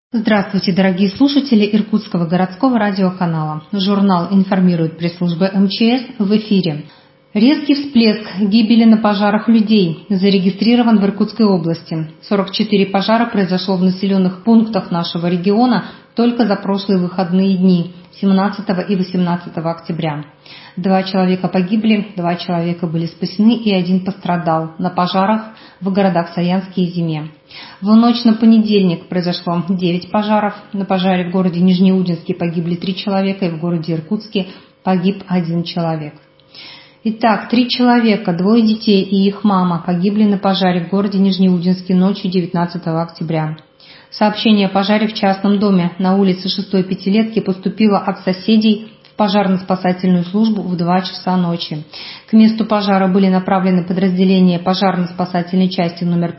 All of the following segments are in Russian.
Здравствуйте, дорогие слушатели Иркутского городского радиоканала. Журнал информирует пресс-служба МЧС в эфире. Резкий всплеск гибели на пожарах людей зарегистрирован в Иркутской области. 44 пожара произошло в населенных пунктах нашего региона только за прошлые выходные дни, 17 и 18 октября. 2 человека погибли, 2 человека были спасены и 1 пострадал на пожарах в городах Саянске и Зиме. В ночь на понедельник произошло 9 пожаров. На пожаре в городе Нижнеудинске погибли 3 человека и в городе Иркутске погиб 1 человек. Итак, 3 человека, 2 детей и их мама погибли на пожаре в городе Нижнеудинске ночью 19 октября. Сообщение о пожаре в частном доме на улице 6-й пятилетки поступило от соседей в пожарно-спасательную службу в 2 часа ночи. К месту пожара были направлены подразделения пожарно-спасательной части номер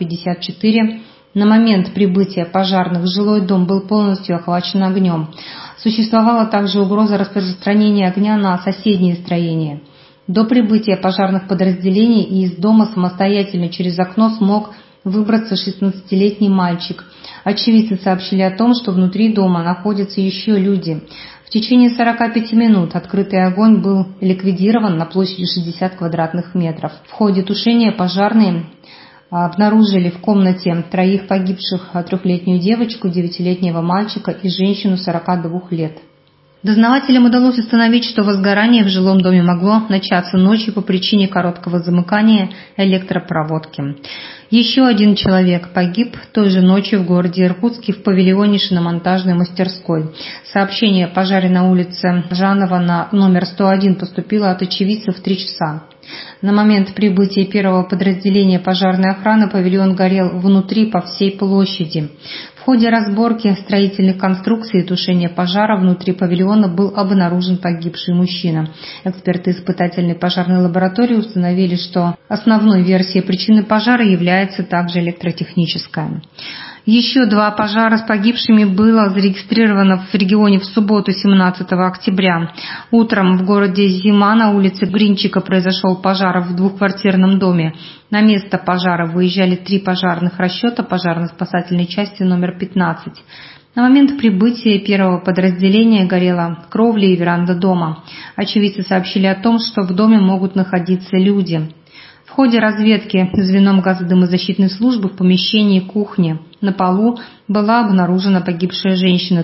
54. На момент прибытия пожарных жилой дом был полностью охвачен огнем. Существовала также угроза распространения огня на соседние строения. До прибытия пожарных подразделений из дома самостоятельно через окно смог выбраться 16-летний мальчик. Очевидцы сообщили о том, что внутри дома находятся еще люди. В течение 45 минут открытый огонь был ликвидирован на площади 60 квадратных метров. В ходе тушения пожарные обнаружили в комнате 3 погибших: 3-летнюю девочку, 9-летнего мальчика и женщину 42 лет. Дознавателям удалось установить, что возгорание в жилом доме могло начаться ночью по причине короткого замыкания электропроводки. Еще 1 человек погиб той же ночью в городе Иркутске в павильоне шиномонтажной мастерской. Сообщение о пожаре на улице Жанова на номер 101 поступило от очевидцев в 3 часа. На момент прибытия первого подразделения пожарной охраны павильон горел внутри по всей площади. В ходе разборки строительных конструкций и тушения пожара внутри павильона был обнаружен погибший мужчина. Эксперты испытательной пожарной лаборатории установили, что основной версией причины пожара является также электротехническая. Еще 2 пожара с погибшими было зарегистрировано в регионе в субботу, 17 октября. Утром в городе Зима на улице Гринчика произошел пожар в 2-квартирном доме. На место пожара выезжали 3 пожарных расчета пожарно-спасательной части номер 15. На момент прибытия первого подразделения горела кровля и веранда дома. Очевидцы сообщили о том, что в доме могут находиться люди. В ходе разведки звеном газодымозащитной службы в помещении кухни на полу была обнаружена погибшая женщина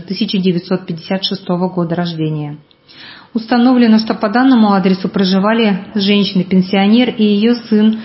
1956 года рождения. Установлено, что по данному адресу проживали женщина-пенсионер и ее сын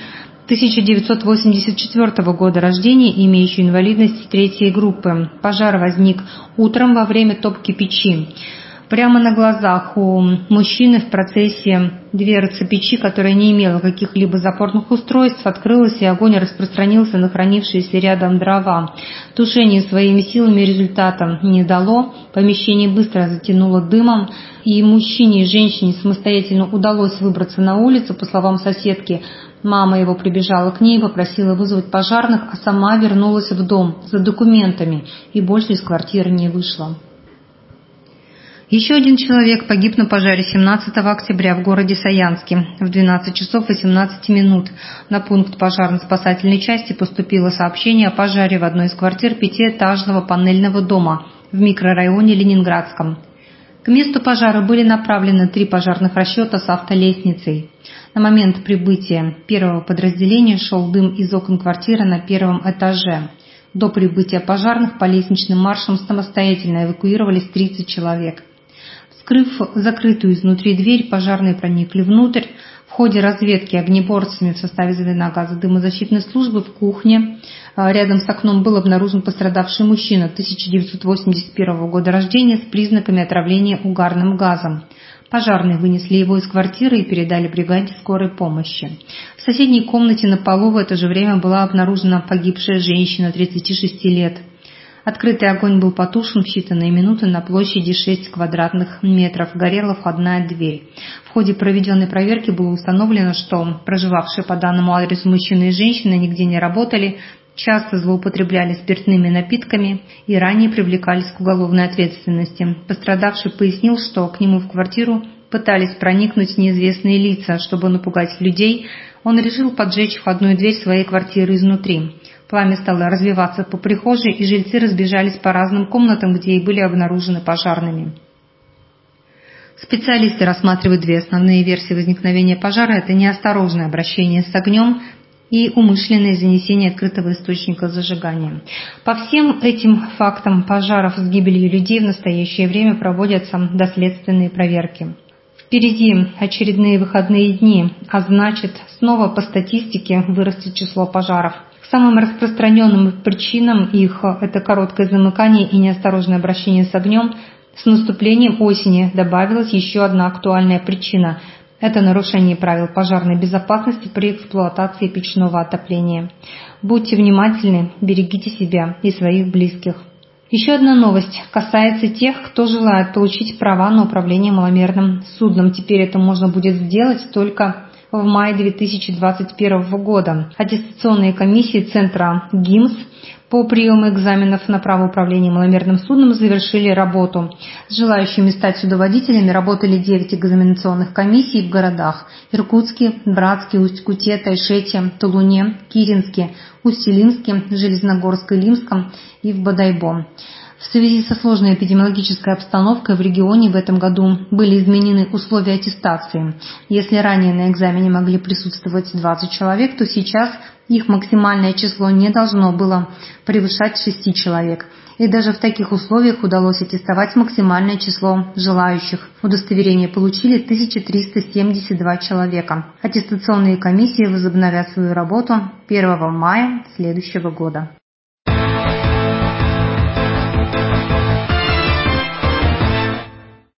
1984 года рождения, имеющий инвалидность 3 группы. Пожар возник утром во время топки печи. Прямо на глазах у мужчины в процессе дверца печи, которая не имела каких-либо запорных устройств, открылась, и огонь распространился на хранившиеся рядом дрова. Тушение своими силами результата не дало, помещение быстро затянуло дымом, и мужчине и женщине самостоятельно удалось выбраться на улицу. По словам соседки, мама его прибежала к ней и попросила вызвать пожарных, а сама вернулась в дом за документами и больше из квартиры не вышла. Еще 1 человек погиб на пожаре 17 октября в городе Саянске. В 12 часов 18 минут на пункт пожарно-спасательной части поступило сообщение о пожаре в одной из квартир 5-этажного панельного дома в микрорайоне Ленинградском. К месту пожара были направлены 3 пожарных расчета с автолестницей. На момент прибытия первого подразделения шел дым из окон квартиры на 1-м этаже. До прибытия пожарных по лестничным маршам самостоятельно эвакуировались 30 человек. Вскрыв закрытую изнутри дверь, пожарные проникли внутрь. В ходе разведки огнеборцами в составе звена газодымозащитной службы в кухне рядом с окном был обнаружен пострадавший мужчина 1981 года рождения с признаками отравления угарным газом. Пожарные вынесли его из квартиры и передали бригаде скорой помощи. В соседней комнате на полу в это же время была обнаружена погибшая женщина 36 лет. Открытый огонь был потушен в считанные минуты на площади 6 квадратных метров. Горела входная дверь. В ходе проведенной проверки было установлено, что проживавшие по данному адресу мужчина и женщина нигде не работали, часто злоупотребляли спиртными напитками и ранее привлекались к уголовной ответственности. Пострадавший пояснил, что к нему в квартиру пытались проникнуть неизвестные лица. Чтобы напугать людей, он решил поджечь входную дверь своей квартиры изнутри. Пламя стало развиваться по прихожей, и жильцы разбежались по разным комнатам, где и были обнаружены пожарными. Специалисты рассматривают две основные версии возникновения пожара. Это неосторожное обращение с огнем и умышленное занесение открытого источника зажигания. По всем этим фактам пожаров с гибелью людей в настоящее время проводятся доследственные проверки. Впереди очередные выходные дни, а значит, снова по статистике вырастет число пожаров. К самым распространенным причинам их – это короткое замыкание и неосторожное обращение с огнем. С наступлением осени добавилась еще одна актуальная причина – это нарушение правил пожарной безопасности при эксплуатации печного отопления. Будьте внимательны, берегите себя и своих близких. Еще одна новость касается тех, кто желает получить права на управление маломерным судном. Теперь это можно будет сделать только в мае 2021 года. Аттестационные комиссии Центра ГИМС по приему экзаменов на право управления маломерным судном завершили работу. С желающими стать судоводителями работали 9 экзаменационных комиссий в городах Иркутске, Братске, Усть-Куте, Тайшете, Тулуне, Киренске, Усть-Илимске, Железногорске, Илимском и в Бодайбо. В связи со сложной эпидемиологической обстановкой в регионе в этом году были изменены условия аттестации. Если ранее на экзамене могли присутствовать 20 человек, то сейчас их максимальное число не должно было превышать 6 человек. И даже в таких условиях удалось аттестовать максимальное число желающих. Удостоверение получили 1372 человека. Аттестационные комиссии возобновят свою работу 1 мая следующего года.